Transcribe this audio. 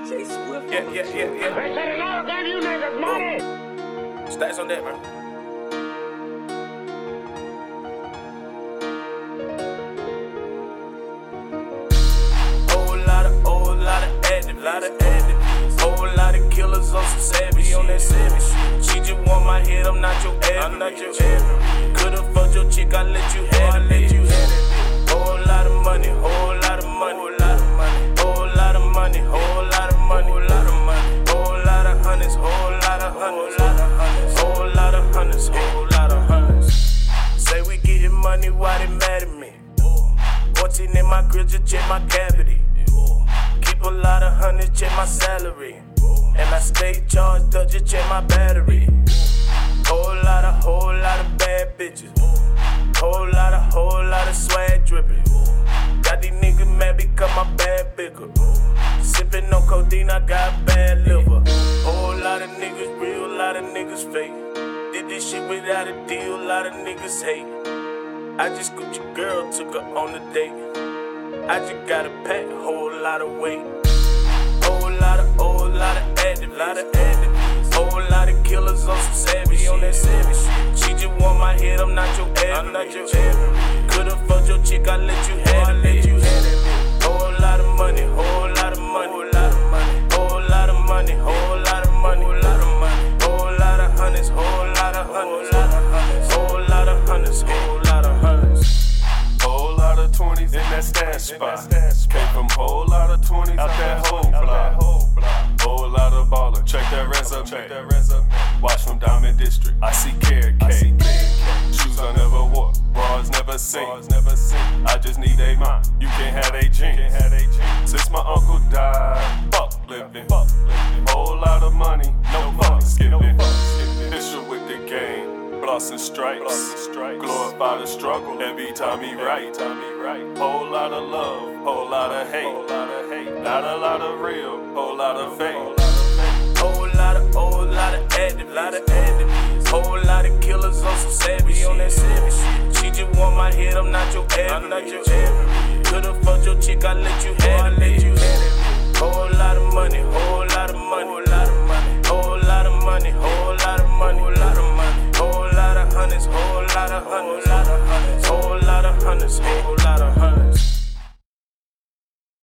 Yeah. They said another gave you niggas money. Stats on that, man. Whole lot of active, whole lot of killers on some savage on that savage shit. She just want my head, I'm not your average. Could've fucked your chick, I let you have it. Whole lot of money, whole lot of money, whole lot of money, whole lot of money, whole lot of money, whole lot of money, whole lot of hundreds, whole lot of hundreds, whole lot of hundreds, whole lot of hundreds. Say we getting money, why they mad at me? 14 in my grill, just check my cavity. Keep a lot of hundreds, check my salary. And I stay charged up, just check my battery. Whole lot of bad bitches. Whole lot of swag dripping. Got these niggas mad because my bad bigger. Sippin' on codeine, I got bad liver. Whole lot of niggas real, lot of niggas fake. Did this shit without a deal, lot of niggas hate. I just scooped your girl, took her on a date. I just got a pack, whole lot of weight. Whole lot of active, whole lot of killers on some savage on that savage shit. She just want my head, I'm not your average. Could've fucked your chick, I let you have it. Whole lot of money, whole lot of money, whole lot of money, whole lot of money, whole lot of money, whole lot of money, whole lot of hundreds, whole lot of hundreds, whole lot of hundreds, whole lot of hundreds. Whole lot of 20s in that stand spot. Came from whole lot of 20s out that whole block. Whole lot of baller, check that resume. Watch from Diamond District, I see carrot cake. Shoes I never wore, bras never seen. I just need a mind, you can't have they jeans. Since my uncle died, fuck living. Whole lot of money, no fuck skipping. Official with the game, floss and stripes. Glorify the struggle every time he right. Whole lot of love, whole lot of hate. Not a lot of real, whole lot of fake. Whole lot of active, whole lot of killers on some savage on that savage shit. She just want my head, I'm not your average. Could've fucked your chick, I let you have it. Whole lot of money, whole lot of money, whole lot of money, whole lot of money, whole lot of money, whole lot of money, whole lot of hundreds, whole lot of hundreds, whole lot of hundreds, whole